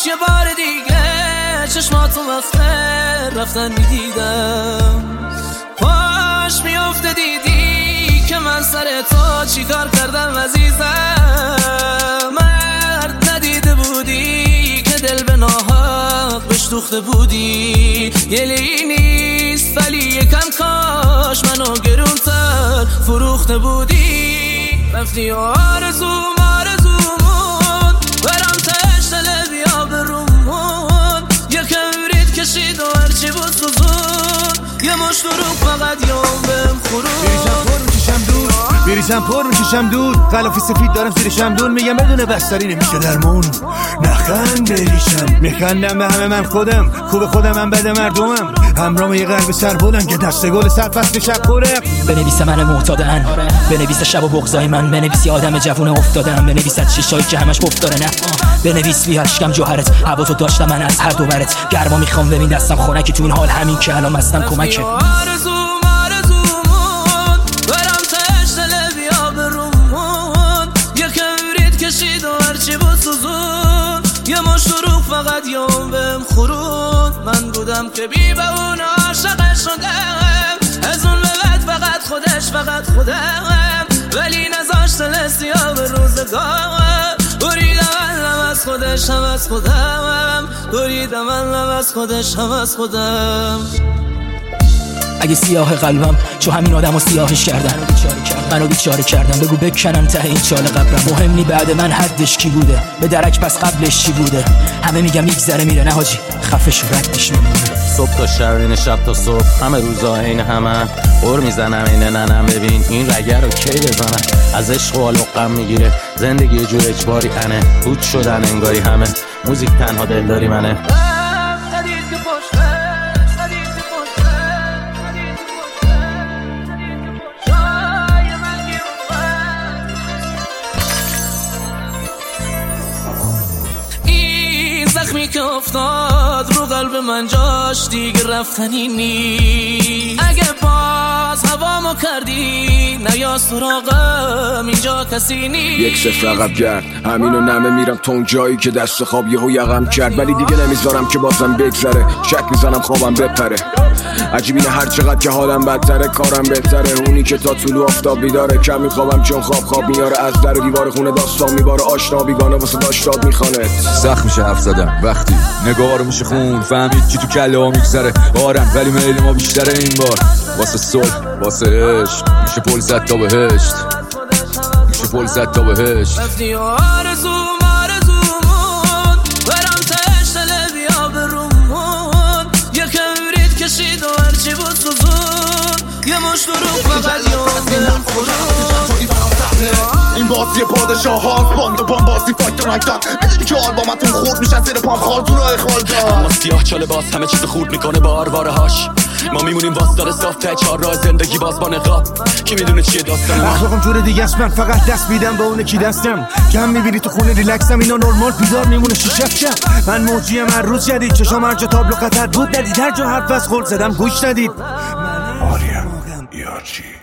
کاش یه بار دیگه چشماتو وقت رفتن میدیدم، پاش میافته دیدی که من سر تو چی کار کردم عزیزم. مرد ندیده بودی که دل به ناحق بهش دوخته بودی، گلی نیست ولی یکم کاش منو گرونتر فروخته بودی. رفتی آرزومون برام تش دل بیا برومون، یکم رید کشید و هرچی بود سوزون، یه مشت دروغ فقط یوم بهم بریزم پر میکشم دود، غلافی سفید دارم زیر شمدون، میگم بدون بستری نمیشه درمون. نخند بریشم میخندم به همه من خودم، خوب خودم من بد مردمم، همرام یه قلب سر بودن که دست گل سر فصل شب خوره. بنویس من معتادن، بنویس شب و بغضای من، بنویس آدم جوون افتادم، بنویس از شیشایی که همش گفتاره نه، بنویس بی اشکم جوهرت، هوا تو داشتم من از هر دو برت، گرما میخوام ببین دستم خنکی تو این حال، همین که الان مستم کمکه. یه مشت دروغ فقط یوم بهم خورود، من بودم که بی به اون عاشقش شدم، از اون به بعد فقط خودم، ولی نذاشت دل سیاه به روزگار، بریدم علم از خودش هم از خودم، بریدم علم از خودش هم از خودم. اگه سیاه قلبم چون همین آدمو سیاهش کردن، منو بیچاره کردن، بگو بکنم ته این چاله قبرم، مهم نی بعد من حدش کی بوده، به درک پس قبلش چی بوده، همه میگم میگذره میره، نه حاجی خفش ردش میمونه. صبح تا شب اینه شب تا صبح، همه روزا عین همه، قر میزنم اینه ننم ببین این رگه رو کی بزنم، از عشق و غم میگیره زندگی یه جور اجباری انه، بود شدن انگاری همه، موزیک تنها دلداری منه. زخمی که افتاد رو قلب من جاش دیگه رفتنی نی، اگه باز هوامو کردی نیا سراغم اینجا کسی نی. یک صفر عقب گرد همینو نمه میرم تا اون جایی که دست خواب یهو یقم کرد، ولی دیگه نمیذارم که بازم بگذره، شک میزنم خوابم بپره، عجیب اینه هر چقدر که حالم بدتره کارم بهتره، اونی که تا طلوع آفتاب بیداره، کم میخوابم چون خواب میاره، از در و دیوار خونه داستان میباره، آشنا بیگانه واسه داشتاد میخوانه. سخت میشه حرف زدن وقتی نگاه رو میشه خون، فهمید چی تو کله ها میگذره، آرم ولی میل ما بیشتره این بار، واسه صلح واسه عشق میشه پل زد تا بهشت، میشه پل زد تا بهشت. رفتی آرزومون برام تش دل بیا برومون، یکم رید کشید و هرچی بود سوزون، یه مشت دروغ فقط یوم بهم خورود. این بازی پادشاه هاست، باند و بام بازی فایت و رنگتن، میدونی که آلبامتون خورد میشن زیر پام خال تو راه خالدن، اما سیاه چاله باز همه چیز خورد میکنه با آرواره هاش، ما میمونیم واسدار صاف ته چهار راه زندگی باز با نقاب، کی میدونه چیه داستان ما. اخلاقم جور دیگه است، من فقط دست میدم به اونه کی دستم، کم میبینی تو خونه ریلکسم، اینا نورمال بیدار میمونه شیشف شب، من موجیم هر روز جدید، چشام هر جا تابلو قطر بود ندید، هر جا حرف از خورد زدم گوش ندید. آریم یارچی